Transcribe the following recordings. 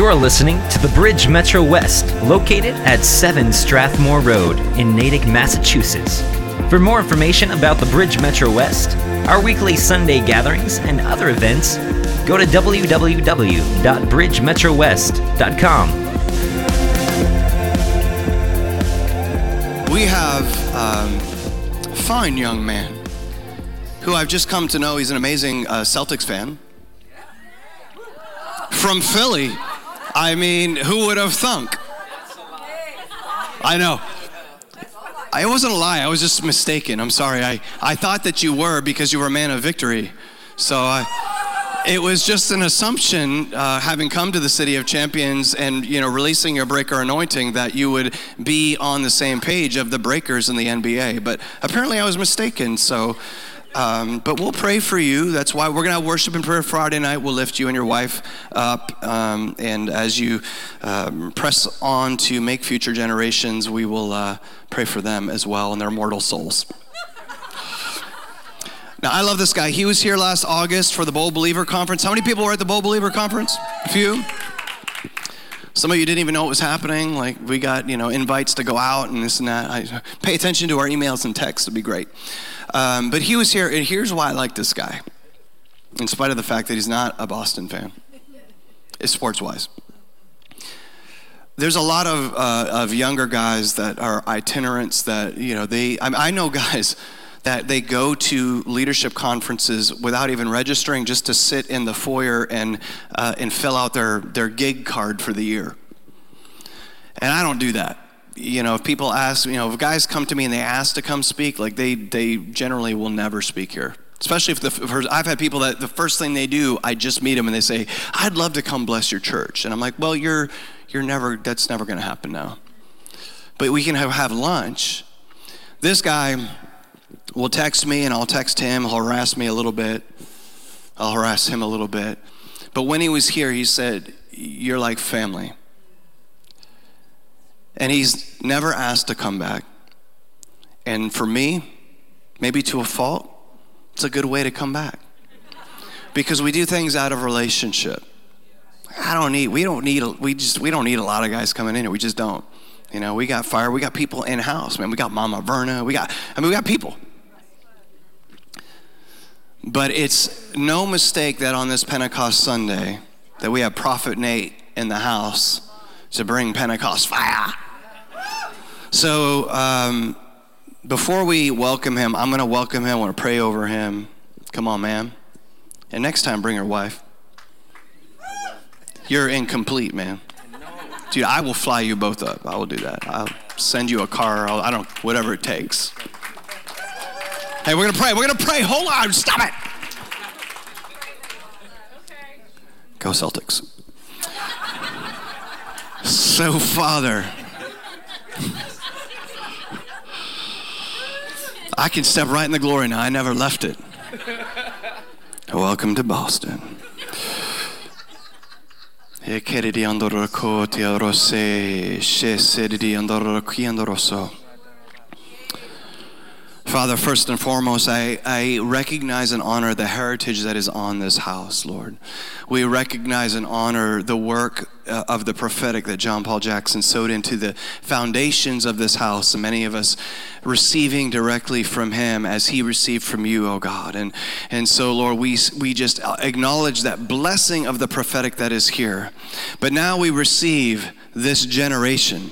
You're listening to the Bridge Metro West, located at 7 Strathmore Road in Natick, Massachusetts. For more information about the Bridge Metro West, our weekly Sunday gatherings, and other events, go to www.bridgemetrowest.com. We have a fine young man who I've just come to know. He's an amazing Celtics fan. From Philly. I mean, who would have thunk? I know. It wasn't a lie. I was just mistaken. I'm sorry. I thought that you were because you were a man of victory. So it was just an assumption, having come to the City of Champions and, releasing your breaker anointing, that you would be on the same page of the breakers in the NBA. But apparently I was mistaken. So, but we'll pray for you. That's why we're going to have worship and prayer Friday night. We'll lift you and your wife up. And as you press on to make future generations, we will pray for them as well and their mortal souls. Now, I love this guy. He was here last August for the Bold Believer Conference. How many people were at the Bold Believer Conference? A few? Some of you didn't even know what was happening. Like, we got, invites to go out and this and that. Pay attention to our emails and texts. It'd be great. But he was here, and here's why I like this guy, in spite of the fact that he's not a Boston fan, sports-wise. There's a lot of younger guys that are itinerants that, I know guys that they go to leadership conferences without even registering, just to sit in the foyer and fill out their gig card for the year. And I don't do that. If people ask, if guys come to me and they ask to come speak, like they generally will never speak here. Especially if I've had people that the first thing they do, I just meet them and they say, "I'd love to come bless your church." And I'm like, well, that's never going to happen now. But we can have lunch. This guy will text me and I'll text him. He'll harass me a little bit. I'll harass him a little bit. But when he was here, he said, "You're like family." And he's never asked to come back. And for me, maybe to a fault, it's a good way to come back. Because we do things out of relationship. We don't need a lot of guys coming in here. We just don't. We got fire, we got people in house, man. We got Mama Verna, we got people. But it's no mistake that on this Pentecost Sunday that we have Prophet Nate in the house to bring Pentecost fire. So before we welcome him, I'm going to welcome him. I want to pray over him. Come on, man. And next time, bring your wife. You're incomplete, man. Dude, I will fly you both up. I will do that. I'll send you a car. Whatever it takes. Hey, we're going to pray. We're going to pray. Hold on. Stop it. Go Celtics. So, Father, I can step right in the glory now. I never left it. Welcome to Boston. Father, first and foremost, I recognize and honor the heritage that is on this house, Lord. We recognize and honor the work of the prophetic that John Paul Jackson sowed into the foundations of this house, and many of us receiving directly from him as he received from you, oh God. And so, Lord, we just acknowledge that blessing of the prophetic that is here. But now we receive this generation,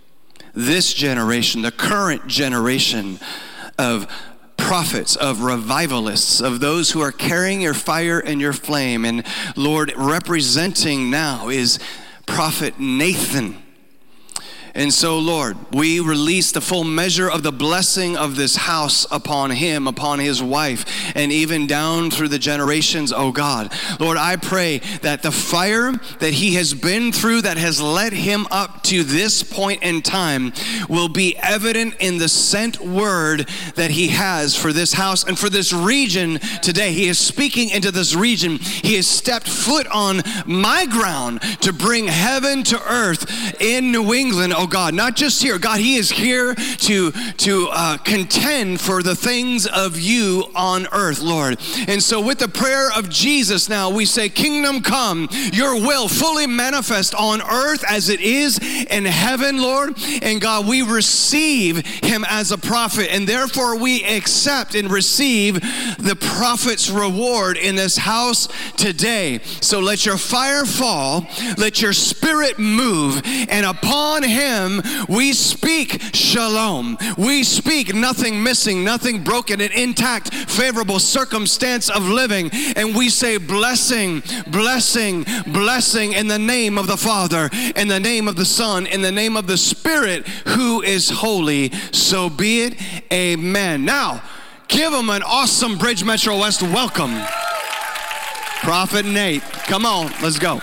the current generation of prophets, of revivalists, of those who are carrying your fire and your flame. And Lord, representing now is Prophet Nathan. And so, Lord, we release the full measure of the blessing of this house upon him, upon his wife, and even down through the generations, oh God. Lord, I pray that the fire that he has been through that has led him up to this point in time will be evident in the sent word that he has for this house and for this region today. He is speaking into this region. He has stepped foot on my ground to bring heaven to earth in New England, oh oh God, not just here. God, he is here to contend for the things of you on earth, Lord. And so with the prayer of Jesus now, we say, kingdom come, your will fully manifest on earth as it is in heaven, Lord. And God, we receive him as a prophet, and therefore we accept and receive the prophet's reward in this house today. So let your fire fall, let your spirit move, and upon him we speak shalom. We speak nothing missing, nothing broken, an intact, favorable circumstance of living. And we say blessing, blessing, blessing in the name of the Father, in the name of the Son, in the name of the Spirit, who is holy. So be it. Amen. Now, give them an awesome Bridge Metro West welcome. Prophet Nate, come on, let's go.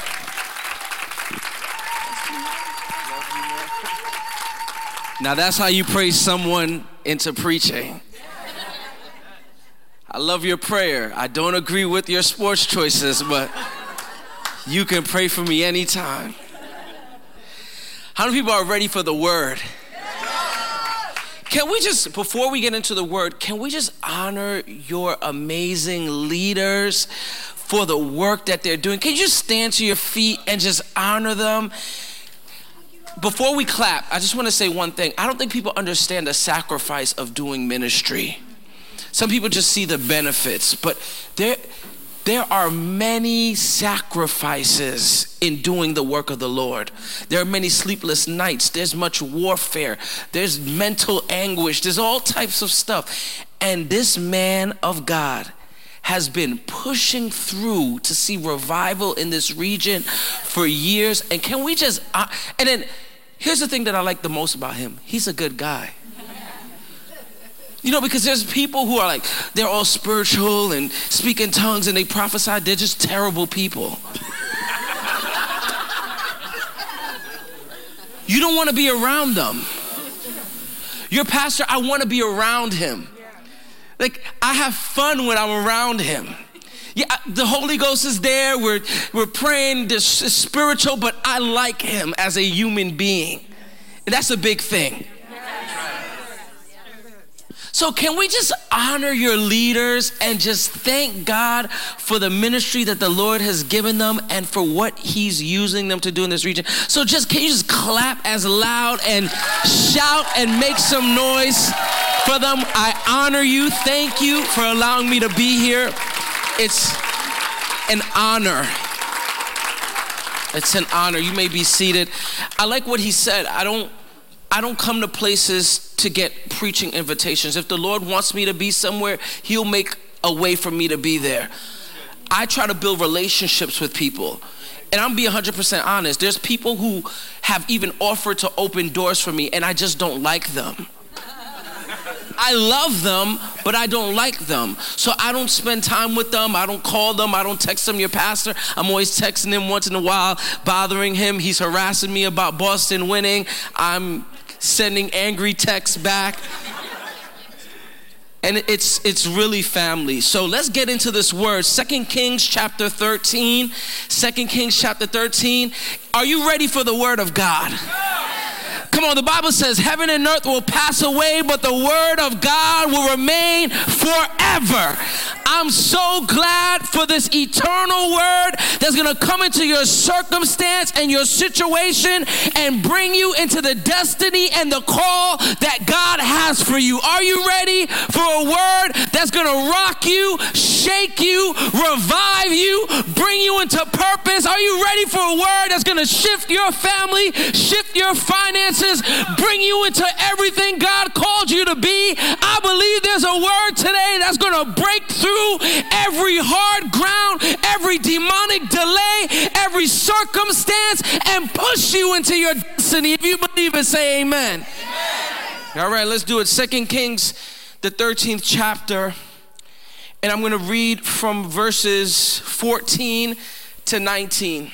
Now that's how you praise someone into preaching. I love your prayer. I don't agree with your sports choices, but you can pray for me anytime. How many people are ready for the word? Can we just, before we get into the word, can we just honor your amazing leaders for the work that they're doing? Can you just stand to your feet and just honor them? Before we clap, I just want to say one thing. I don't think people understand the sacrifice of doing ministry. Some people just see the benefits, but there are many sacrifices in doing the work of the Lord. There are many sleepless nights. There's much warfare. There's mental anguish. There's all types of stuff. And this man of God has been pushing through to see revival in this region for years. And can we just, and then here's the thing that I like the most about him. He's a good guy. You know, because there's people who are like, they're all spiritual and speak in tongues and they prophesy. They're just terrible people. You don't want to be around them. Your pastor, I want to be around him. Like, I have fun when I'm around him. Yeah, the Holy Ghost is there. We're praying. This is spiritual, but I like him as a human being. And that's a big thing. So can we just honor your leaders and just thank God for the ministry that the Lord has given them and for what he's using them to do in this region? So can you just clap as loud and shout and make some noise for them? I honor you. Thank you for allowing me to be here. It's an honor. It's an honor. You may be seated. I like what he said. I don't come to places to get preaching invitations. If the Lord wants me to be somewhere, he'll make a way for me to be there. I try to build relationships with people. And I'm being 100% honest. There's people who have even offered to open doors for me, and I just don't like them. I love them, but I don't like them. So I don't spend time with them. I don't call them. I don't text them, your pastor. I'm always texting him once in a while, bothering him. He's harassing me about Boston winning. I'm sending angry texts back. And it's really family. So let's get into this word. 2 Kings chapter 13. 2 Kings chapter 13. Are you ready for the word of God? Come on, the Bible says heaven and earth will pass away, but the word of God will remain forever. I'm so glad for this eternal word that's going to come into your circumstance and your situation and bring you into the destiny and the call that God has for you. Are you ready for a word that's going to rock you, shake you, revive you, bring you into purpose? Are you ready for a word that's going to shift your family, shift your finances, bring you into everything God called you to be? I believe there's a word today that's going to break through every hard ground, every demonic delay, every circumstance, and push you into your destiny. If you believe it, say amen. Amen. All right, let's do it. 2 Kings, the 13th chapter, and I'm going to read from verses 14 to 19.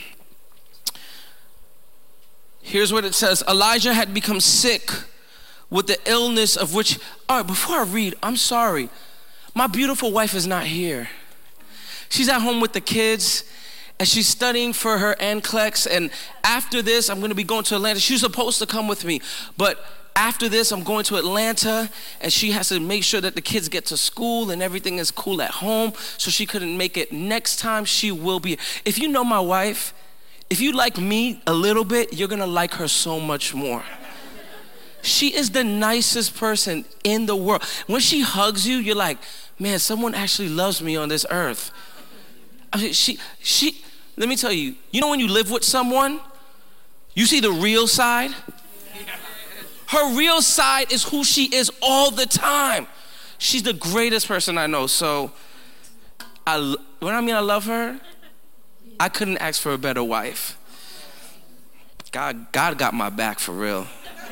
Here's what it says. Elijah had become sick with the illness of which, all right, before I read, I'm sorry. My beautiful wife is not here. She's at home with the kids, and she's studying for her NCLEX. And after this, I'm going to be going to Atlanta. She was supposed to come with me, but after this, I'm going to Atlanta, and she has to make sure that the kids get to school and everything is cool at home, so she couldn't make it. Next time, she will be. If you know my wife, if you like me a little bit, you're going to like her so much more. She is the nicest person in the world. When she hugs you, you're like, man, someone actually loves me on this earth. I mean, let me tell you, you know when you live with someone, you see the real side? Her real side is who she is all the time. She's the greatest person I know. So when I mean I love her, I couldn't ask for a better wife. God got my back for real.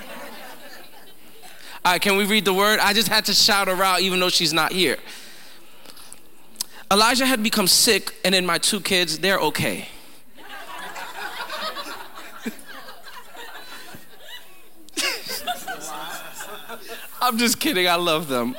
All right, can we read the word? I just had to shout her out even though she's not here. Elijah had become sick, and then my 2 kids, they're okay. I'm just kidding, I love them.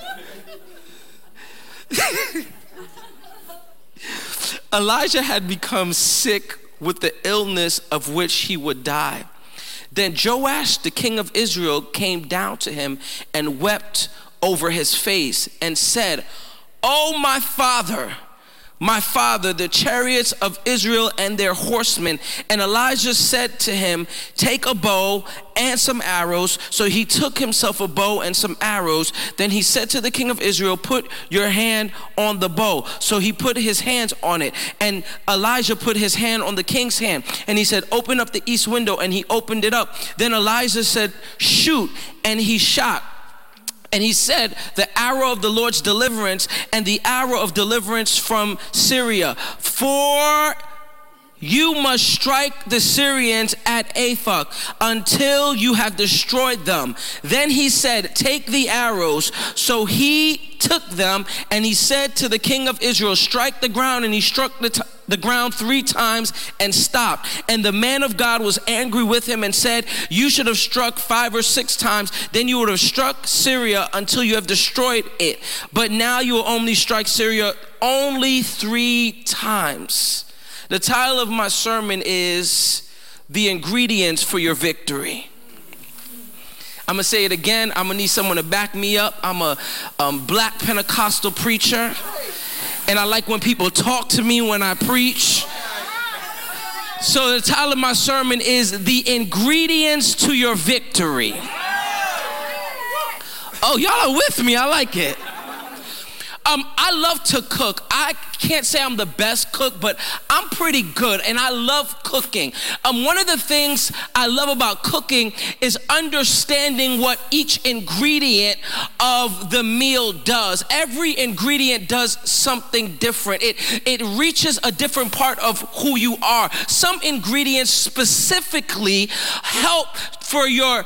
Elijah had become sick with the illness of which he would die. Then Joash, the king of Israel, came down to him and wept over his face and said, "Oh, my father, the chariots of Israel and their horsemen." And Elijah said to him, "Take a bow and some arrows." So he took himself a bow and some arrows. Then he said to the king of Israel, "Put your hand on the bow." So he put his hands on it. And Elijah put his hand on the king's hand. And he said, "Open up the east window." And he opened it up. Then Elijah said, "Shoot." And he shot. And he said, "The arrow of the Lord's deliverance and the arrow of deliverance from Syria. For you must strike the Syrians at Aphek until you have destroyed them." Then he said, "Take the arrows." So he took them, and he said to the king of Israel, "Strike the ground." And he struck the ground 3 times and stopped. And the man of God was angry with him and said, "You should have struck 5 or 6 times. Then you would have struck Syria until you have destroyed it. But now you will only strike Syria only 3 times. The title of my sermon is "The Ingredients for Your Victory." I'm gonna say it again. I'm gonna need someone to back me up. I'm a black Pentecostal preacher, and I like when people talk to me when I preach. So the title of my sermon is "The Ingredients to Your Victory." Oh, y'all are with me. I like it. I love to cook. I can't say I'm the best cook, but I'm pretty good, and I love cooking. One of the things I love about cooking is understanding what each ingredient of the meal does. Every ingredient does something different. It reaches a different part of who you are. Some ingredients specifically help for your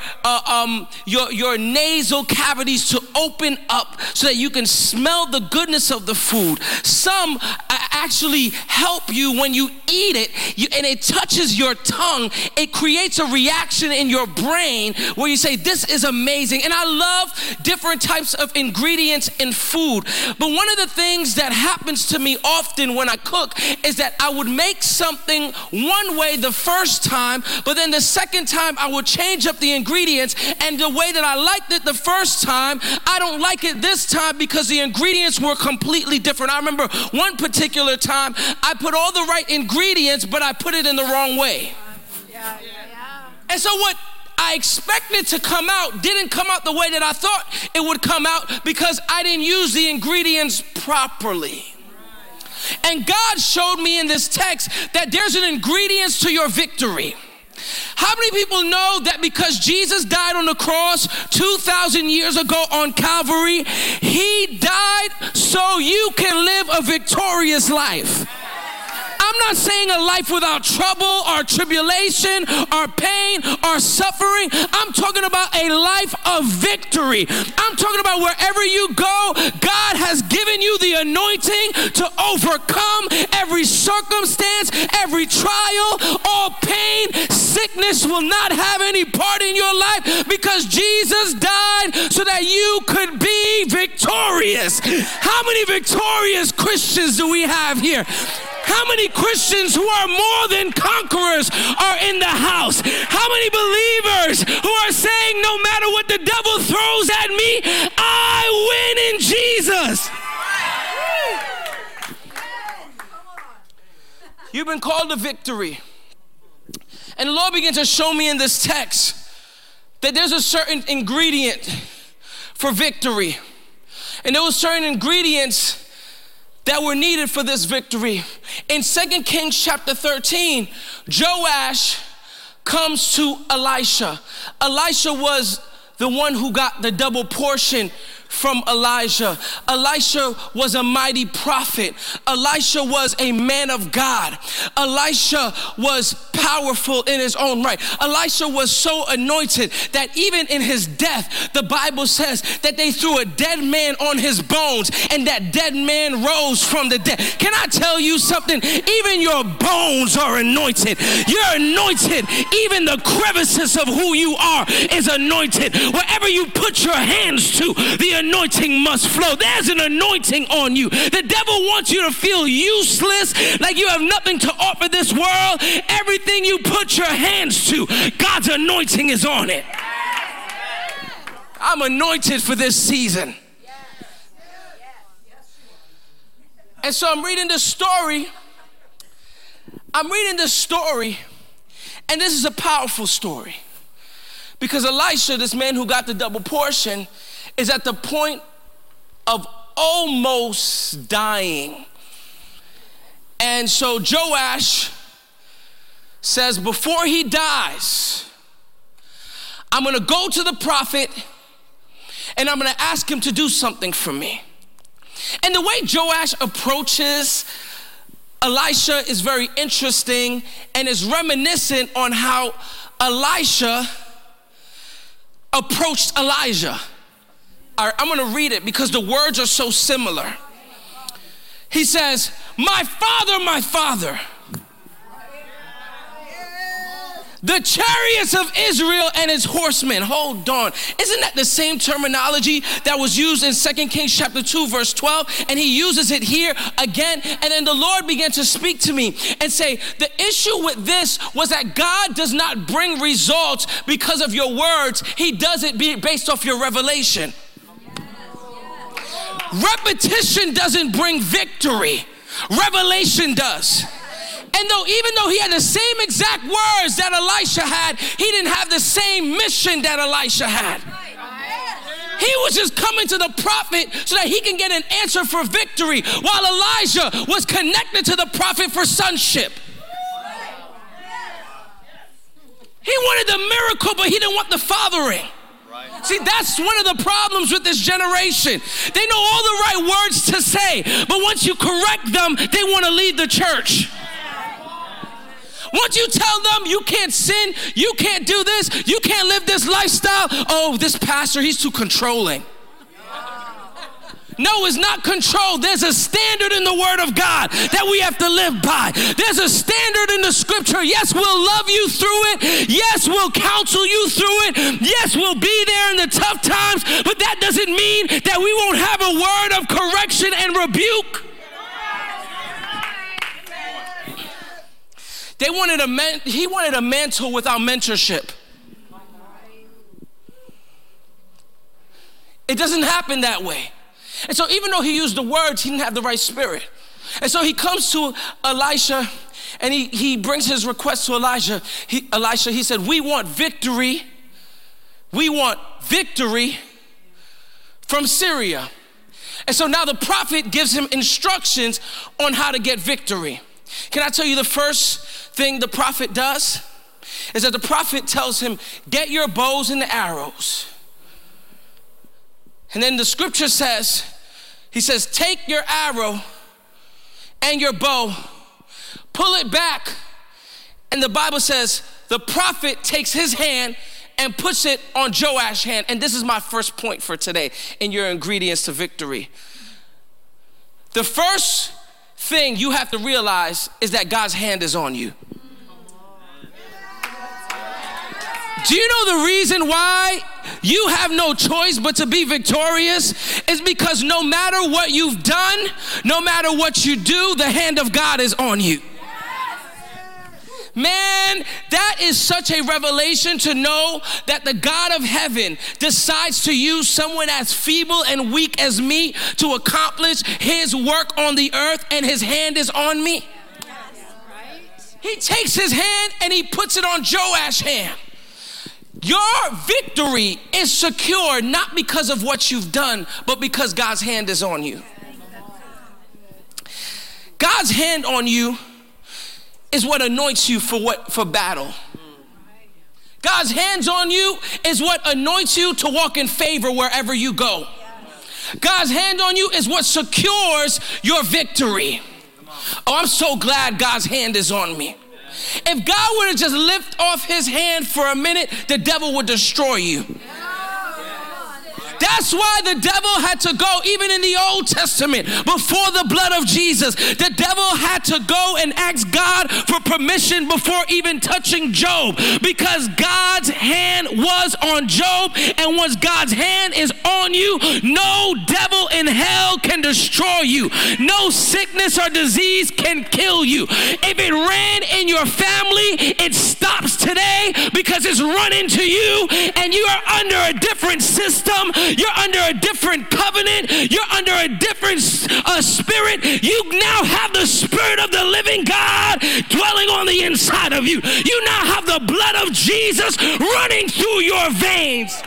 nasal cavities to open up so that you can smell the goodness of the food. Some actually help you when you eat it, and it touches your tongue. It creates a reaction in your brain where you say, "This is amazing." And I love different types of ingredients in food. But one of the things that happens to me often when I cook is that I would make something one way the first time, but then the second time I would change up the ingredients, and the way that I liked it the first time, I don't like it this time because the ingredients were completely different. I remember one particular time I put all the right ingredients, but I put it in the wrong way. And so what I expected to come out didn't come out the way that I thought it would come out because I didn't use the ingredients properly. And God showed me in this text that there's an ingredients to your victory. How many people know that because Jesus died on the cross 2,000 years ago on Calvary, he died so you can live a victorious life? I'm not saying a life without trouble or tribulation or pain or suffering. I'm talking about a life of victory. I'm talking about wherever you go, God has given you the anointing to overcome every circumstance, every trial, all pain. Sickness will not have any part in your life because Jesus died so that you could be victorious. How many victorious Christians do we have here? How many Christians who are more than conquerors are in the house? How many believers who are saying, no matter what the devil throws at me, I win in Jesus? You've been called to victory. And the Lord began to show me in this text that there's a certain ingredient for victory. And there were certain ingredients that were needed for this victory. In 2 Kings chapter 13, Joash comes to Elisha. Elisha was the one who got the double portion from Elijah. Elisha was a mighty prophet. Elisha was a man of God. Elisha was powerful in his own right. Elisha was so anointed that even in his death, the Bible says that they threw a dead man on his bones and that dead man rose from the dead. Can I tell you something? Even your bones are anointed. You're anointed. Even the crevices of who you are is anointed. Wherever you put your hands to, the anointing must flow. There's an anointing on you. The devil wants you to feel useless, like you have nothing to offer this world. Everything you put your hands to, God's anointing is on it. I'm anointed for this season. And so I'm reading this story. And this is a powerful story. Because Elisha, this man who got the double portion, is at the point of almost dying. And so Joash says, before he dies, I'm going to go to the prophet and I'm going to ask him to do something for me. And the way Joash approaches Elisha is very interesting and is reminiscent on how Elisha approached Elijah. All right, I'm going to read it because the words are so similar. He says, my father, the chariots of Israel and his horsemen. Hold on. Isn't that the same terminology that was used in 2 Kings chapter 2, verse 12? And he uses it here again. And then the Lord began to speak to me and say, the issue with this was that God does not bring results because of your words. He does it based off your revelation. Repetition doesn't bring victory. Revelation does. And even though he had the same exact words that Elisha had, he didn't have the same mission that Elisha had. He was just coming to the prophet so that he can get an answer for victory, while Elijah was connected to the prophet for sonship. He wanted the miracle, but he didn't want the fathering. See, that's one of the problems with this generation. They know all the right words to say, but once you correct them, they want to leave the church. Once you tell them you can't sin, you can't do this, you can't live this lifestyle, oh, this pastor, he's too controlling. No, it's not control. There's a standard in the Word of God that we have to live by. There's a standard in the Scripture. Yes, we'll love you through it. Yes, we'll counsel you through it. Yes, we'll be there in the tough times, but that doesn't mean that we won't have a word of correction and rebuke. He wanted a mantle without mentorship. It doesn't happen that way. And so even though he used the words, he didn't have the right spirit. And so he comes to Elisha and he brings his request to Elijah. He said, we want victory. We want victory from Syria. And so now the prophet gives him instructions on how to get victory. Can I tell you the first thing the prophet does? Is that the prophet tells him, get your bows and the arrows. And then the scripture says, he says, take your arrow and your bow, pull it back. And the Bible says, the prophet takes his hand and puts it on Joash's hand. And this is my first point for today in your ingredients to victory. The first thing you have to realize is that God's hand is on you. Do you know the reason why you have no choice but to be victorious? Is because no matter what you've done, no matter what you do, the hand of God is on you. Man, that is such a revelation to know that the God of heaven decides to use someone as feeble and weak as me to accomplish his work on the earth, and his hand is on me. He takes his hand and he puts it on Joash's hand. Your victory is secure not because of what you've done, but because God's hand is on you. God's hand on you is what anoints you for battle. God's hands on you is what anoints you to walk in favor wherever you go. God's hand on you is what secures your victory. Oh, I'm so glad God's hand is on me. If God were to just lift off his hand for a minute, the devil would destroy you. That's why the devil had to go, even in the Old Testament, before the blood of Jesus. The devil had to go and ask God for permission before even touching Job, because God's hand was on Job, and once God's hand is on you, no devil in hell can destroy you. No sickness or disease can kill you. If it ran in your family, it stops today because it's run into you, and you are under a different system. You're under a different covenant. You're under a different spirit. You now have the Spirit of the living God dwelling on the inside of you. You now have the blood of Jesus running through your veins.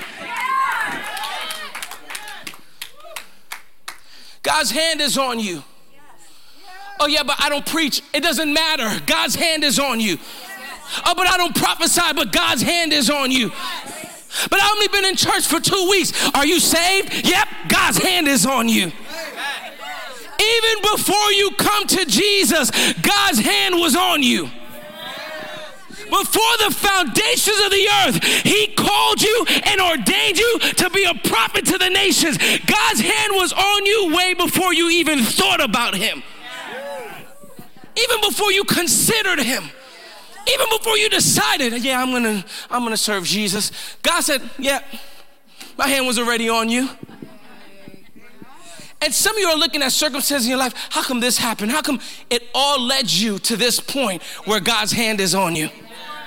God's hand is on you. Oh yeah, but I don't preach. It doesn't matter. God's hand is on you. Oh, but I don't prophesy, but God's hand is on you. But I've only been in church for 2 weeks. Are you saved? Yep, God's hand is on you. Even before you come to Jesus, God's hand was on you. Before the foundations of the earth, he called you and ordained you to be a prophet to the nations. God's hand was on you way before you even thought about him. Even before you considered him. Even before you decided, yeah, I'm gonna serve Jesus. God said, yeah, my hand was already on you. And some of you are looking at circumstances in your life. How come this happened? How come it all led you to this point where God's hand is on you?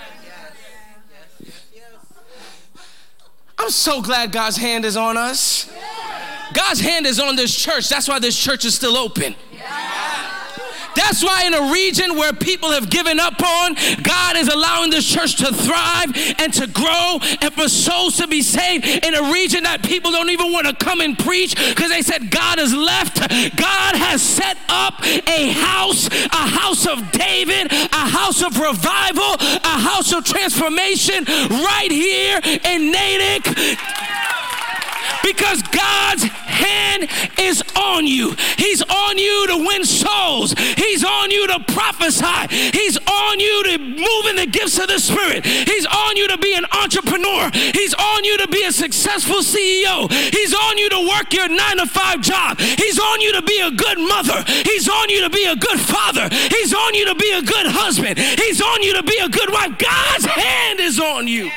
I'm so glad God's hand is on us. God's hand is on this church. That's why this church is still open. That's why in a region where people have given up on, God is allowing this church to thrive and to grow and for souls to be saved. In a region that people don't even want to come and preach because they said God has left. God has set up a house of David, a house of revival, a house of transformation right here in Natick. Because God's hand is on you. He's on you to win souls. He's on you to prophesy. He's on you to move in the gifts of the Spirit. He's on you to be an entrepreneur. He's on you to be a successful CEO. He's on you to work your 9-to-5 job. He's on you to be a good mother. He's on you to be a good father. He's on you to be a good husband. He's on you to be a good wife. God's hand is on you.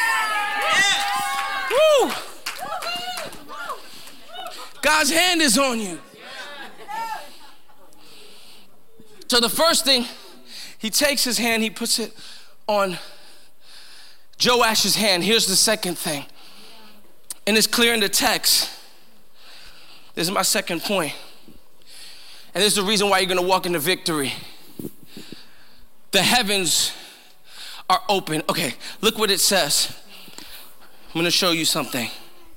Woo! God's hand is on you. So the first thing, he takes his hand, he puts it on Joash's hand. Here's the second thing. And it's clear in the text. This is my second point. And this is the reason why you're going to walk into victory. The heavens are open. Okay, look what it says. I'm going to show you something.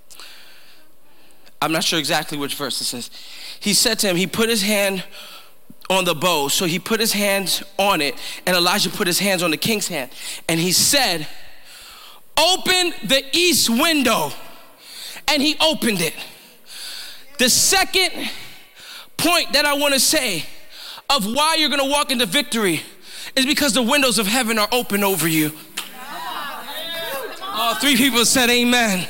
I'm not sure exactly which verse it says. He said to him, he put his hand on the bow. So he put his hands on it, and Elijah put his hands on the king's hand. And he said, open the east window. And he opened it. The second point that I want to say of why you're going to walk into victory is because the windows of heaven are open over you. Oh, 3 people said amen.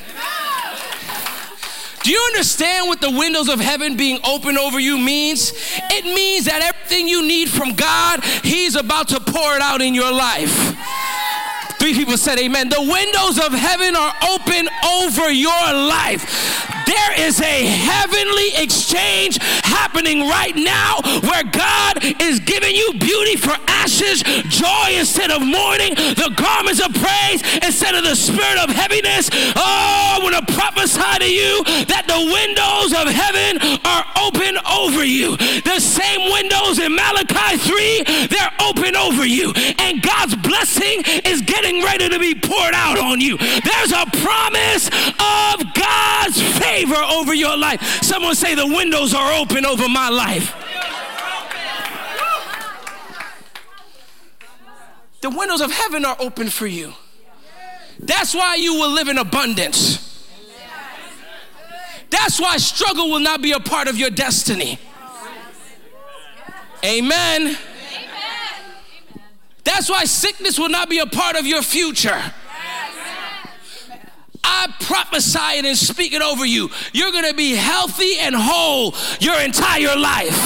Do you understand what the windows of heaven being open over you means? It means that everything you need from God, he's about to pour it out in your life. 3 people said amen. The windows of heaven are open over your life. There is a heavenly exchange happening right now where God is giving you beauty for ashes, joy instead of mourning, the garments of praise instead of the spirit of heaviness. Oh, I want to prophesy to you that the windows of heaven are open over you. The same windows in Malachi 3, they're open over you. And God's blessing is getting ready to be poured out on you. There's a promise of God's favor over your life. Someone say, the windows are open over my life. The windows of heaven are open for you. That's why you will live in abundance. That's why struggle will not be a part of your destiny. Amen. That's why sickness will not be a part of your future. I prophesy it and speak it over you. You're going to be healthy and whole your entire life.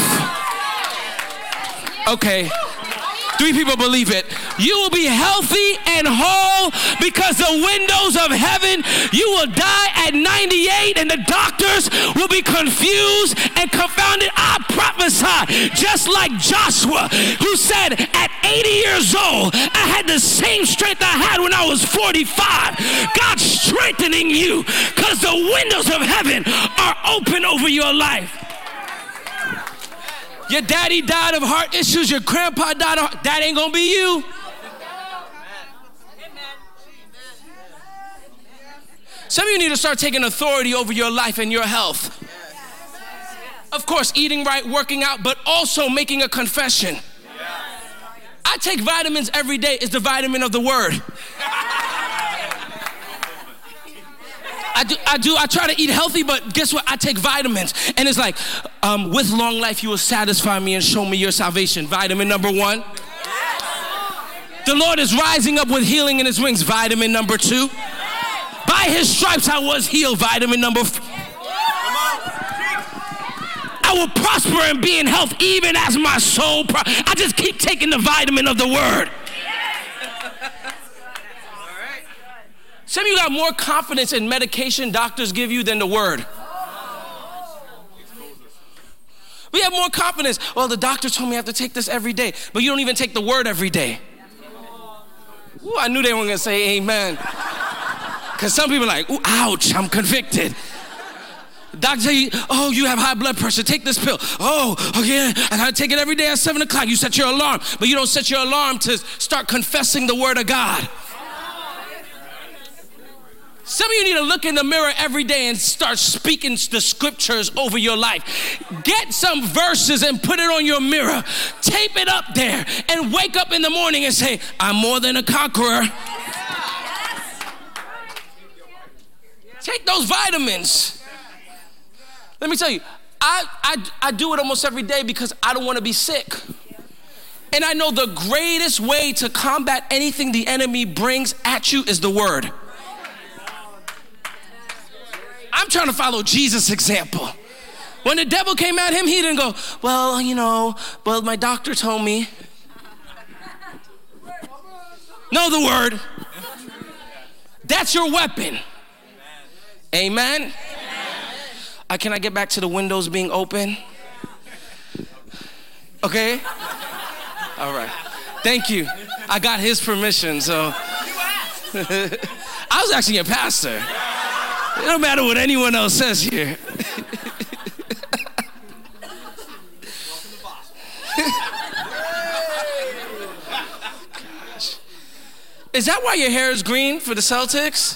Okay. 3 people believe it. You will be healthy and whole because the windows of heaven, you will die at 98 and the doctors will be confused and confounded. I prophesy, just like Joshua, who said at 80 years old, I had the same strength I had when I was 45. God's strengthening you because the windows of heaven are open over your life. Your daddy died of heart issues. Your grandpa died of heart. That ain't going to be you. Some of you need to start taking authority over your life and your health. Of course, eating right, working out, but also making a confession. I take vitamins every day. It's the vitamin of the word. I try to eat healthy, but guess what? I take vitamins. And it's like, with long life, you will satisfy me and show me your salvation. Vitamin number 1. The Lord is rising up with healing in his wings. Vitamin number 2. By his stripes, I was healed. Vitamin number 4. I will prosper and be in health even as my soul. I just keep taking the vitamin of the word. Some of you got more confidence in medication doctors give you than the word. We have more confidence. Well, the doctor told me I have to take this every day, but you don't even take the word every day. Ooh, I knew they weren't going to say amen. Because some people are like, ooh, ouch, I'm convicted. The doctor tell you, oh, you have high blood pressure, take this pill. Oh, okay, I got to take it every day at 7 o'clock. You set your alarm, but you don't set your alarm to start confessing the word of God. Some of you need to look in the mirror every day and start speaking the scriptures over your life. Get some verses and put it on your mirror. Tape it up there and wake up in the morning and say, I'm more than a conqueror. Take those vitamins. Let me tell you, I do it almost every day because I don't want to be sick. And I know the greatest way to combat anything the enemy brings at you is the word. I'm trying to follow Jesus' example. When the devil came at him, he didn't go, well, my doctor told me. Know the word. That's your weapon. Amen. Can I get back to the windows being open? Okay. All right. Thank you. I got his permission, so. I was actually a pastor. It don't matter what anyone else says here. Gosh. Is that why your hair is green for the Celtics?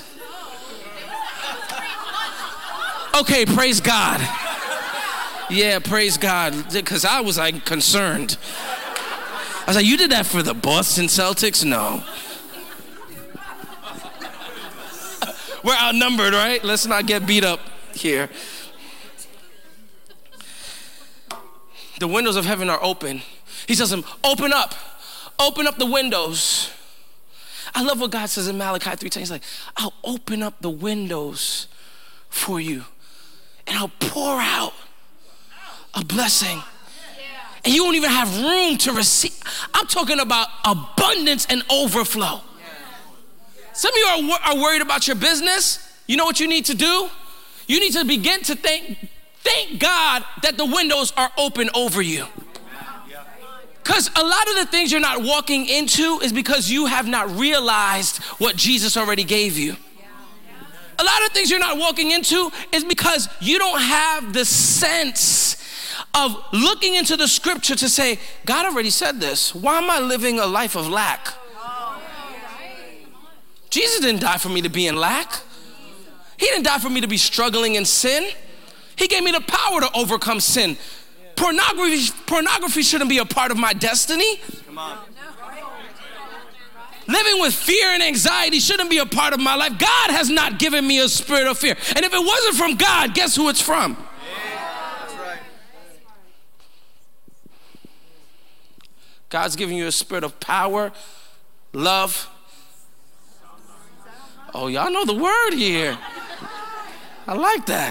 Okay, praise God. Yeah, praise God. Because I was like concerned. I was like, you did that for the Boston Celtics? No. We're outnumbered, right? Let's not get beat up here. The windows of heaven are open. He says, open up the windows. I love what God says in Malachi 3:10. He's like, I'll open up the windows for you and I'll pour out a blessing. And you won't even have room to receive. I'm talking about abundance and overflow. Some of you are worried about your business. You know what you need to do? You need to begin to thank God that the windows are open over you. Because a lot of the things you're not walking into is because you have not realized what Jesus already gave you. A lot of things you're not walking into is because you don't have the sense of looking into the scripture to say, God already said this. Why am I living a life of lack? Jesus didn't die for me to be in lack. He didn't die for me to be struggling in sin. He gave me the power to overcome sin. Pornography shouldn't be a part of my destiny. Come on. Living with fear and anxiety shouldn't be a part of my life. God has not given me a spirit of fear. And if it wasn't from God, guess who it's from? That's right. God's giving you a spirit of power, love. Oh, y'all know the word here. I like that.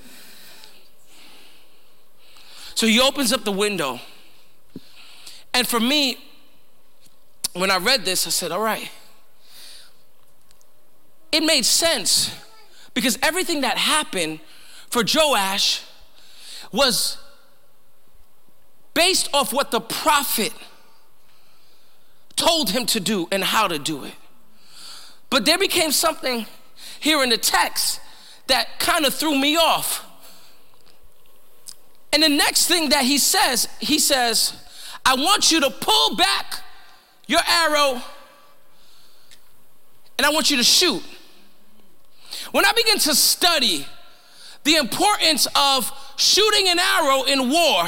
So he opens up the window. And for me, when I read this, I said, all right. It made sense because everything that happened for Joash was based off what the prophet told him to do and how to do it. But there became something here in the text that kind of threw me off. And the next thing that he says, I want you to pull back your arrow and I want you to shoot. When I begin to study the importance of shooting an arrow in war,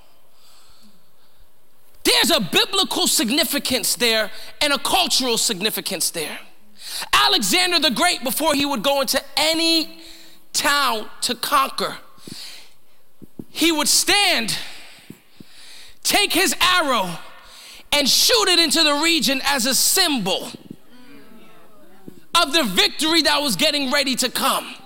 there's a biblical significance there and a cultural significance there. Alexander the Great, before he would go into any town to conquer, he would stand, take his arrow, and shoot it into the region as a symbol of the victory that was getting ready to come.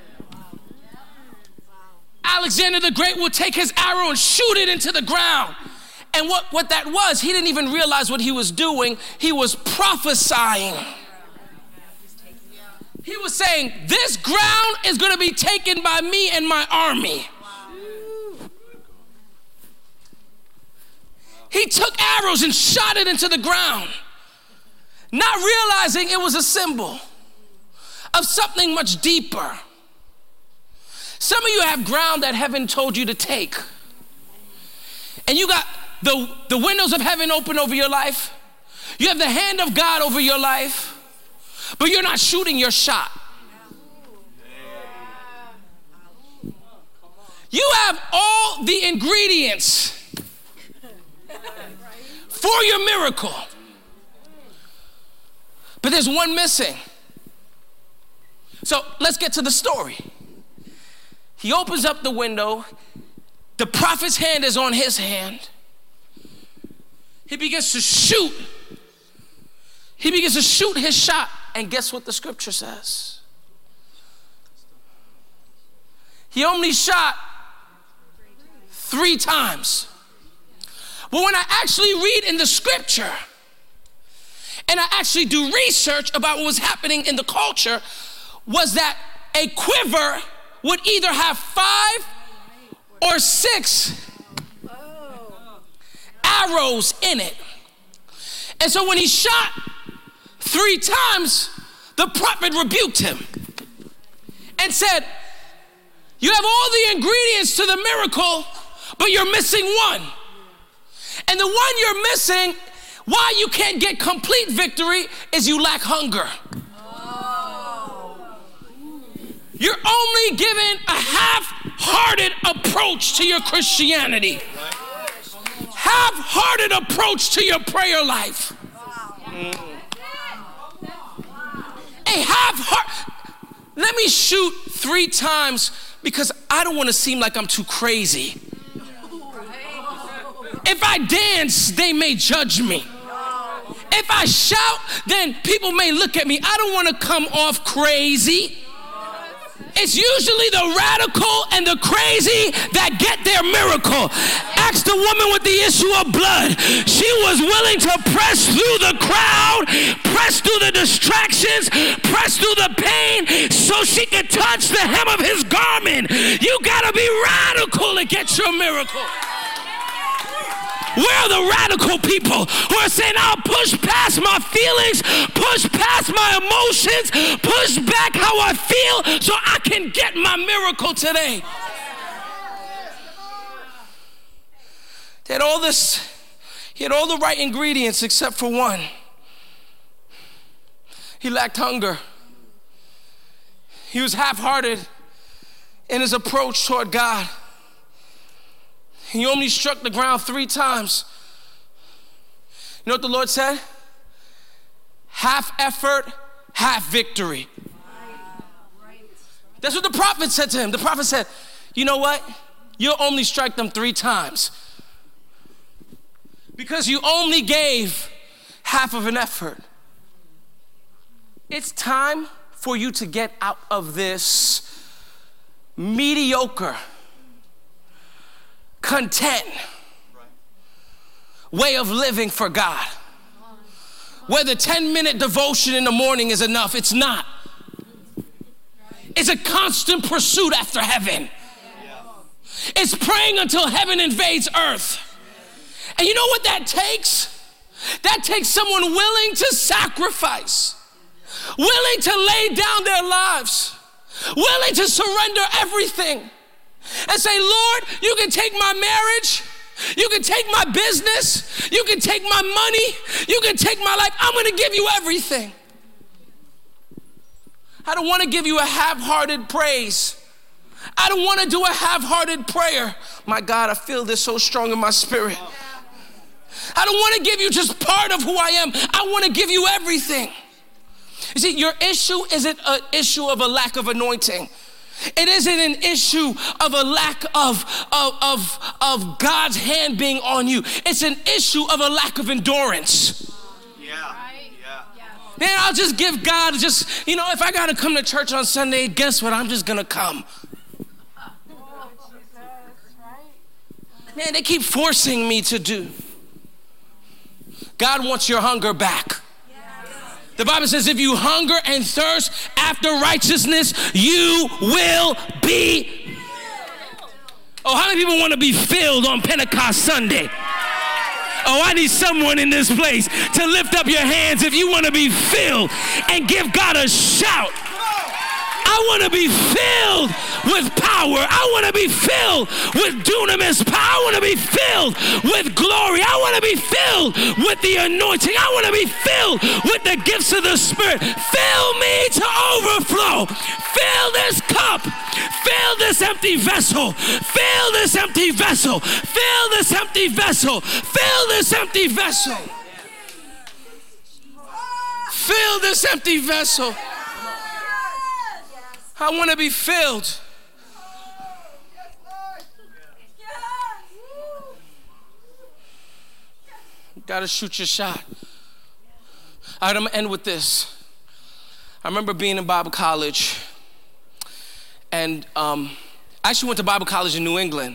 Alexander the Great would take his arrow and shoot it into the ground. And what that was, he didn't even realize what he was doing. He was prophesying. He was saying, this ground is going to be taken by me and my army. He took arrows and shot it into the ground, not realizing it was a symbol of something much deeper. Some of you have ground that heaven told you to take. And you got the windows of heaven open over your life. You have the hand of God over your life, but you're not shooting your shot. You have all the ingredients for your miracle, but there's one missing. So let's get to the story. He opens up the window. The prophet's hand is on his hand. He begins to shoot. He begins to shoot his shot. And guess what the scripture says? He only shot 3 times. But when I actually read in the scripture and I actually do research about what was happening in the culture, was that a quiver would either have 5 or 6 arrows in it. And so when he shot 3 times, the prophet rebuked him and said, you have all the ingredients to the miracle, but you're missing one. And the one you're missing, why you can't get complete victory, is you lack hunger. You're only given a half-hearted approach to your Christianity. Half-hearted approach to your prayer life. A half-heart. Let me shoot 3 times because I don't want to seem like I'm too crazy. If I dance, they may judge me. If I shout, then people may look at me. I don't want to come off crazy. It's usually the radical and the crazy that get their miracle. Ask the woman with the issue of blood. She was willing to press through the crowd, press through the distractions, press through the pain so she could touch the hem of his garment. You gotta be radical to get your miracle. Where are the radical people who are saying, I'll push past my feelings, push past my emotions, push back how I feel so I can get my miracle today? He had all this, he had all the right ingredients except for one. He lacked hunger. He was half-hearted in his approach toward God. He only struck the ground 3 times. You know what the Lord said? Half effort, half victory. That's what the prophet said to him. The prophet said, you know what? You'll only strike them 3 times because you only gave half of an effort. It's time for you to get out of this mediocre, content way of living for God, where the 10-minute devotion in the morning is enough. It's not. It's a constant pursuit after heaven. It's praying until heaven invades earth. And you know what that takes? That takes someone willing to sacrifice, willing to lay down their lives, willing to surrender everything and say, Lord, you can take my marriage, you can take my business, you can take my money, you can take my life. I'm going to give you everything. I don't want to give you a half-hearted praise. I don't want to do a half-hearted prayer. My God, I feel this so strong in my spirit. I don't want to give you just part of who I am. I want to give you everything. You see, your issue isn't an issue of a lack of anointing. It isn't an issue of a lack of God's hand being on you. It's an issue of a lack of endurance. Man, I'll just give God if I got to come to church on Sunday, guess what? I'm just going to come. Man, they keep forcing me to do. God wants your hunger back. The Bible says if you hunger and thirst after righteousness, you will be. Oh, how many people want to be filled on Pentecost Sunday? Oh, I need someone in this place to lift up your hands if you want to be filled and give God a shout. I want to be filled with power. I want to be filled with dunamis power. I want to be filled with glory. I want to be filled with the anointing. I want to be filled with the gifts of the Spirit. Fill me to overflow. Fill this cup. Fill this empty vessel. Fill this empty vessel. Fill this empty vessel. Fill this empty vessel. Fill this empty vessel. I want to be filled. Got to shoot your shot. All right, I'm going to end with this. I remember being in Bible college, and I actually went to Bible college in New England.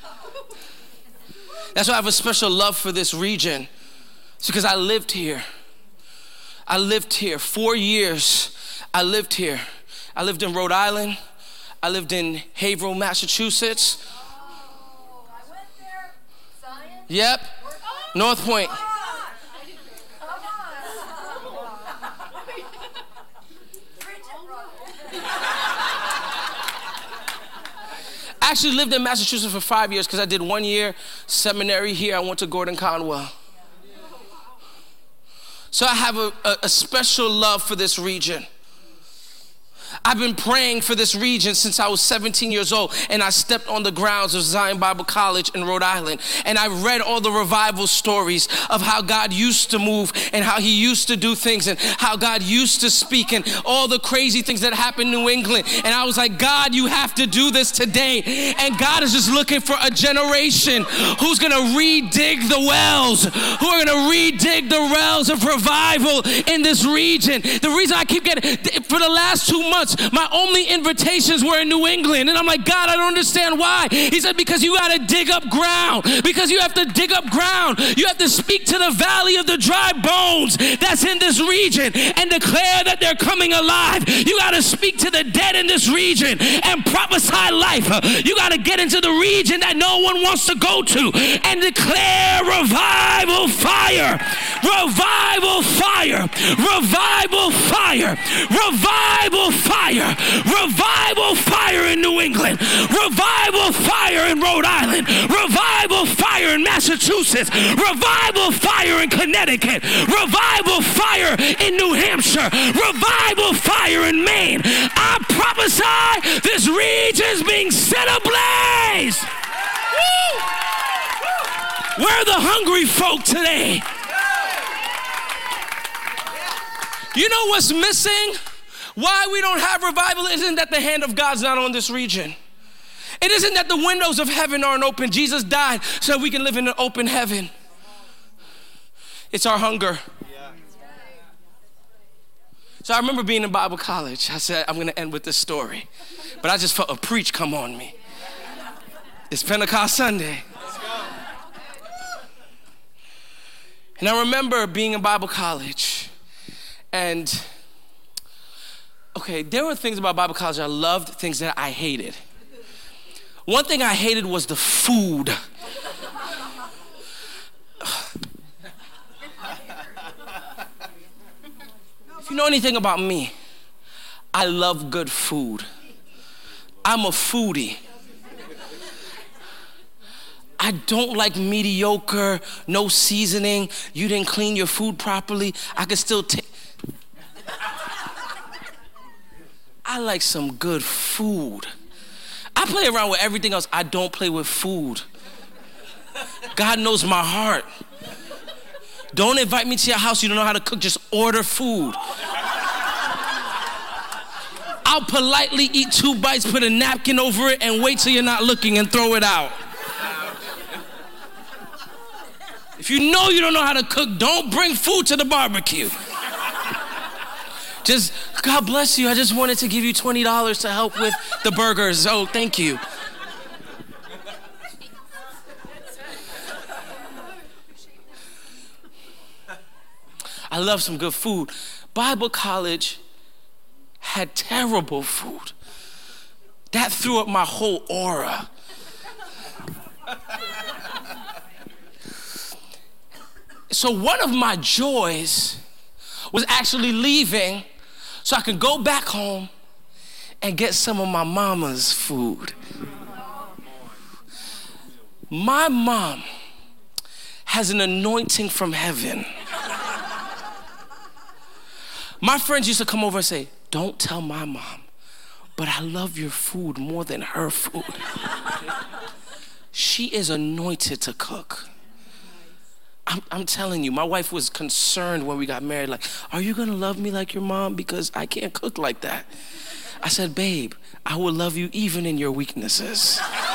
That's why I have a special love for this region. It's because I lived here. I lived here 4 years. I lived here. I lived in Rhode Island. I lived in Haverhill, Massachusetts. Oh, I went there. Science? Yep. North Point. I actually lived in Massachusetts for 5 years because I did 1 year seminary here. I went to Gordon Conwell. So I have a special love for this region. I've been praying for this region since I was 17 years old, and I stepped on the grounds of Zion Bible College in Rhode Island, and I read all the revival stories of how God used to move and how he used to do things and how God used to speak and all the crazy things that happened in New England. And I was like, God, you have to do this today. And God is just looking for a generation who's going to redig the wells, who are going to redig the wells of revival in this region. The reason I keep getting, for the last 2 months, months, my only invitations were in New England. And I'm like, God, I don't understand why. He said, because you got to dig up ground. Because you have to dig up ground. You have to speak to the valley of the dry bones that's in this region and declare that they're coming alive. You got to speak to the dead in this region and prophesy life. You got to get into the region that no one wants to go to and declare revival fire. Revival fire. Revival fire. Revival fire. Revival fire in New England. Revival fire in Rhode Island. Revival fire in Massachusetts. Revival fire in Connecticut. Revival fire in New Hampshire. Revival fire in Maine. I prophesy this region's being set ablaze. Woo! Where are the hungry folk today? You know what's missing? Why we don't have revival isn't that the hand of God's not on this region. It isn't that the windows of heaven aren't open. Jesus died so we can live in an open heaven. It's our hunger. So I remember being in Bible college. I said, I'm going to end with this story. But I just felt a preach come on me. It's Pentecost Sunday. And I remember being in Bible college. And, okay, there were things about Bible college I loved, things that I hated. One thing I hated was the food. If you know anything about me, I love good food. I'm a foodie. I don't like mediocre, no seasoning, you didn't clean your food properly. I could still take. I like some good food. I play around with everything else. I don't play with food. God knows my heart. Don't invite me to your house. You don't know how to cook. Just order food. I'll politely eat 2 bites, put a napkin over it, and wait till you're not looking and throw it out. If you know you don't know how to cook, don't bring food to the barbecue. Just, God bless you. I just wanted to give you $20 to help with the burgers. Oh, thank you. I love some good food. Bible college had terrible food. That threw up my whole aura. So one of my joys was actually leaving so I could go back home and get some of my mama's food. My mom has an anointing from heaven. My friends used to come over and say, don't tell my mom, but I love your food more than her food. She is anointed to cook. I'm telling you, my wife was concerned when we got married, like, are you gonna love me like your mom? Because I can't cook like that. I said, babe, I will love you even in your weaknesses.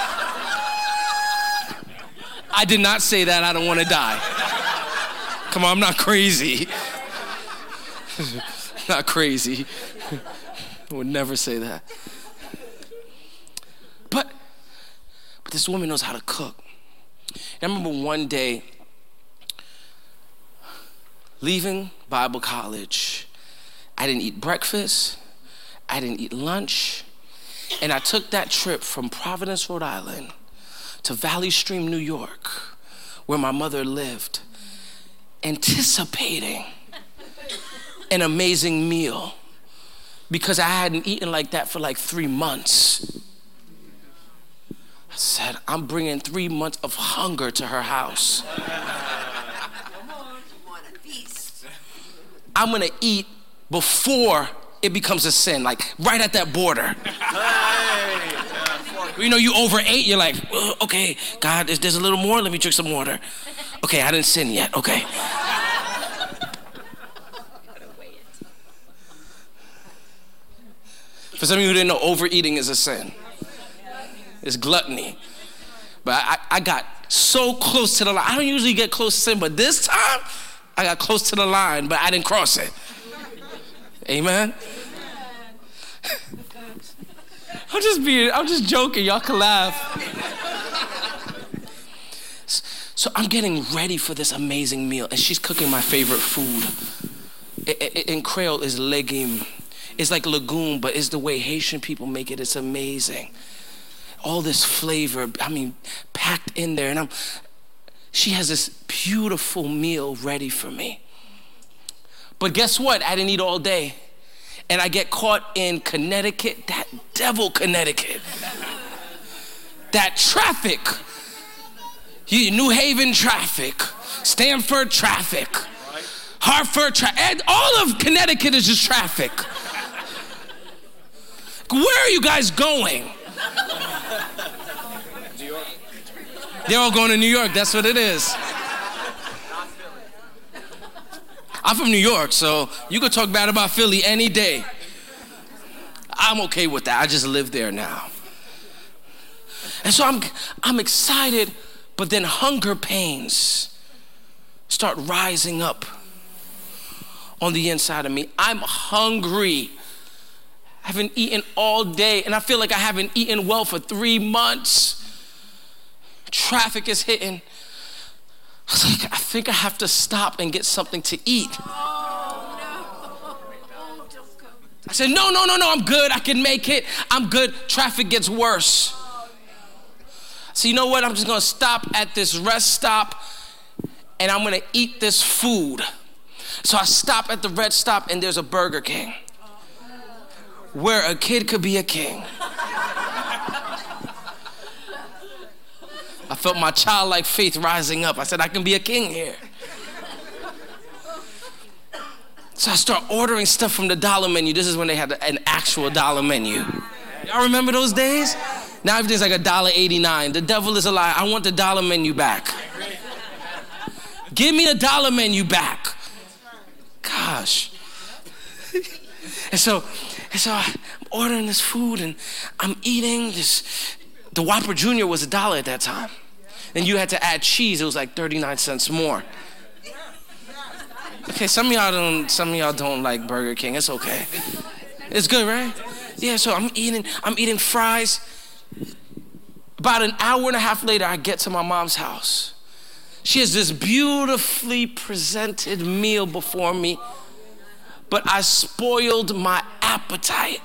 I did not say that, I don't wanna die. Come on, I'm not crazy. Not crazy. I would never say that. But this woman knows how to cook. And I remember one day, leaving Bible college, I didn't eat breakfast, I didn't eat lunch, and I took that trip from Providence, Rhode Island to Valley Stream, New York, where my mother lived, anticipating an amazing meal because I hadn't eaten like that for like 3 months. I said, I'm bringing 3 months of hunger to her house. I'm gonna eat before it becomes a sin, like right at that border. You know, you overate, you're like, oh, okay, God, there's a little more, let me drink some water. Okay, I didn't sin yet, okay. For some of you who didn't know, overeating is a sin. It's gluttony. But I got so close to the line. I don't usually get close to sin, but this time, I got close to the line, but I didn't cross it. Amen? I'm just joking. Y'all can laugh. So I'm getting ready for this amazing meal, and she's cooking my favorite food. In Creole is legume. It's like legume, but it's the way Haitian people make it. It's amazing. All this flavor, packed in there. And she has this beautiful meal ready for me. But guess what? I didn't eat all day. And I get caught in Connecticut, that devil Connecticut. That traffic. New Haven traffic. Stamford traffic. Hartford traffic. All of Connecticut is just traffic. Where are you guys going? They're all going to New York. That's what it is. I'm from New York, so you could talk bad about Philly any day. I'm okay with that. I just live there now. And so I'm excited, but then hunger pains start rising up on the inside of me. I'm hungry. I haven't eaten all day, and I feel like I haven't eaten well for 3 months. Traffic is hitting. I was like, I think I have to stop and get something to eat. I said, no, I'm good. I can make it. I'm good. Traffic gets worse. So you know what? I'm just going to stop at this rest stop, and I'm going to eat this food. So I stop at the red stop, and there's a Burger King where a kid could be a king. I felt my childlike faith rising up. I said, I can be a king here. So I start ordering stuff from the dollar menu. This is when they had an actual dollar menu. Y'all remember those days? Now everything's like $1.89. The devil is a lie. I want the dollar menu back. Give me the dollar menu back. Gosh. And so I'm ordering this food, and I'm eating this. The Whopper Jr. was $1 at that time. And you had to add cheese. It was like 39 cents more. Okay, some of y'all don't like Burger King. It's okay. It's good, right? Yeah, so I'm eating fries. About an hour and a half later, I get to my mom's house. She has this beautifully presented meal before me, but I spoiled my appetite.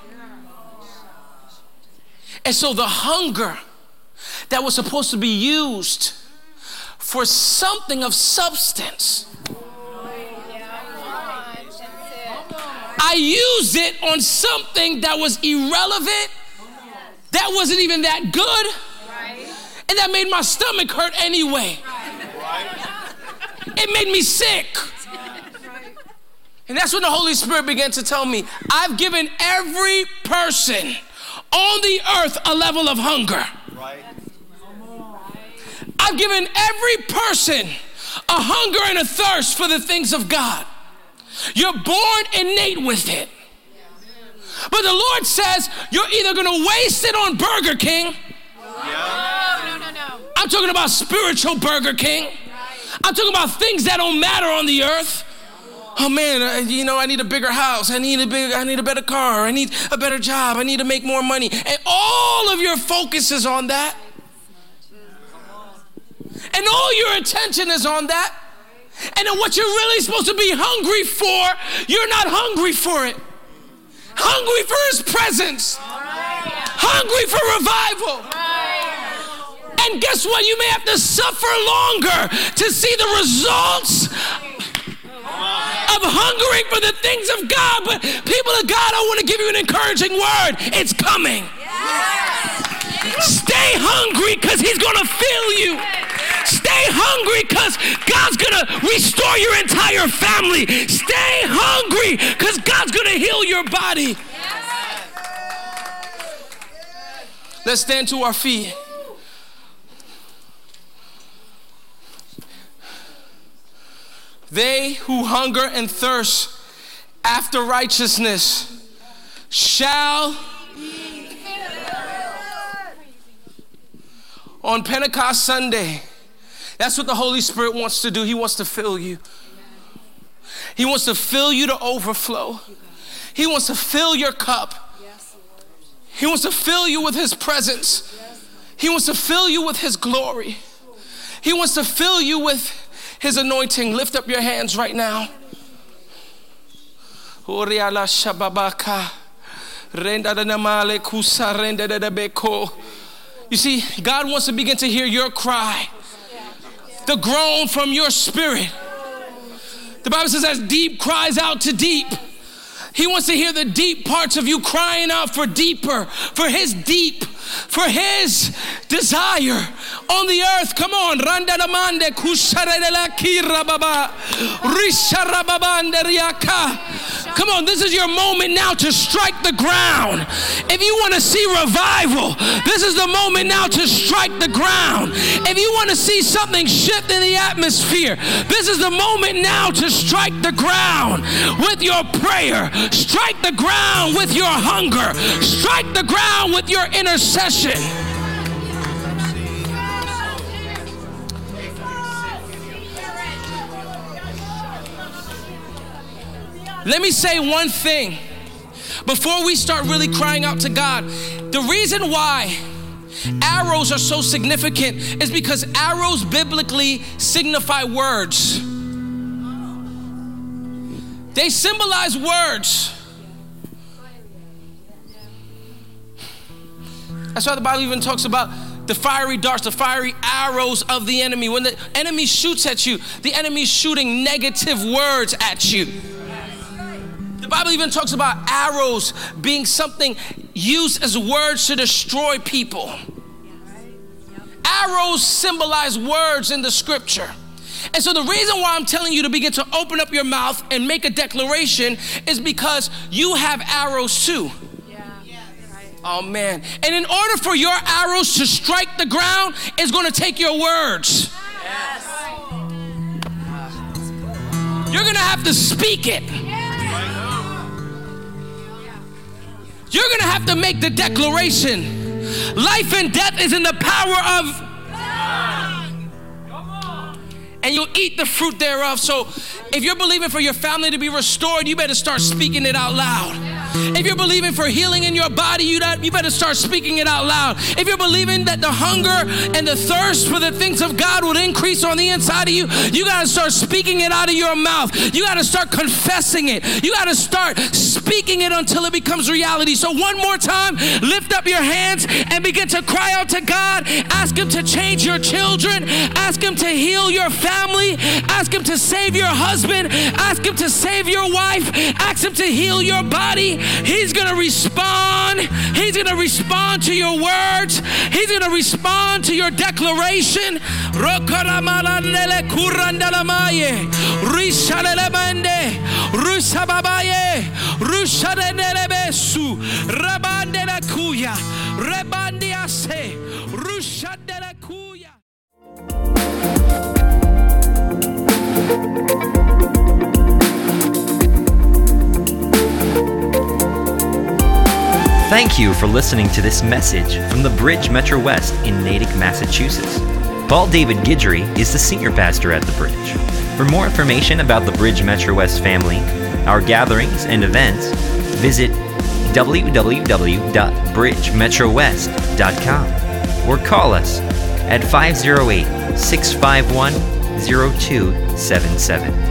And so the hunger that was supposed to be used for something of substance, I used it on something that was irrelevant, that wasn't even that good, and that made my stomach hurt anyway. It made me sick. And that's when the Holy Spirit began to tell me, I've given every person on the earth a level of hunger. I've given every person a hunger and a thirst for the things of God. You're born innate with it. But the Lord says you're either going to waste it on Burger King. No. I'm talking about spiritual Burger King. I'm talking about things that don't matter on the earth. Oh man, I need a bigger house. I need a better car. I need a better job. I need to make more money. And all of your focus is on that. And all your attention is on that. And then what you're really supposed to be hungry for, you're not hungry for it. Hungry for His presence. Hungry for revival. And guess what? You may have to suffer longer to see the results of hungering for the things of God. But people of God, I want to give you an encouraging word. It's coming. Stay hungry because He's going to fill you. Stay hungry because God's going to restore your entire family. Stay hungry because God's going to heal your body. Let's stand to our feet. They who hunger and thirst after righteousness shall. On Pentecost Sunday, that's what the Holy Spirit wants to do. He wants to fill you. He wants to fill you to overflow. He wants to fill your cup. He wants to fill you with his presence. He wants to fill you with his glory. He wants to fill you with his anointing. Lift up your hands right now. You see, God wants to begin to hear your cry, the groan from your spirit. The Bible says as deep cries out to deep. He wants to hear the deep parts of you crying out for deeper, for his deep, for his desire on the earth. Come on. Come on, this is your moment now to strike the ground. If you want to see revival, this is the moment now to strike the ground. If you want to see something shift in the atmosphere, this is the moment now to strike the ground with your prayer. Strike the ground with your hunger. Strike the ground with your intercession. Let me say one thing before we start really crying out to God. The reason why arrows are so significant is because arrows biblically signify words. They symbolize words. That's why the Bible even talks about the fiery darts, the fiery arrows of the enemy. When the enemy shoots at you, the enemy is shooting negative words at you. The Bible even talks about arrows being something used as words to destroy people. Arrows symbolize words in the scripture. And so the reason why I'm telling you to begin to open up your mouth and make a declaration is because you have arrows too. Oh man. And in order for your arrows to strike the ground, it's going to take your words. You're going to have to speak it. You're going to have to make the declaration. Life and death is in the power of, and you'll eat the fruit thereof. So if you're believing for your family to be restored, you better start speaking it out loud. If you're believing for healing in your body, you better start speaking it out loud. If you're believing that the hunger and the thirst for the things of God would increase on the inside of you, you got to start speaking it out of your mouth. You got to start confessing it. You got to start speaking it until it becomes reality. So one more time, lift up your hands and begin to cry out to God. Ask him to change your children. Ask him to heal your family. Ask him to save your husband. Ask him to save your wife. Ask him to heal your body. He's going to respond. He's going to respond to your words. He's going to respond to your declaration. Thank you for listening to this message from the Bridge Metro West in Natick, Massachusetts. Paul David Guidry is the senior pastor at the Bridge. For more information about the Bridge Metro West family, our gatherings and events, visit www.bridgemetrowest.com or call us at 508-651-0277.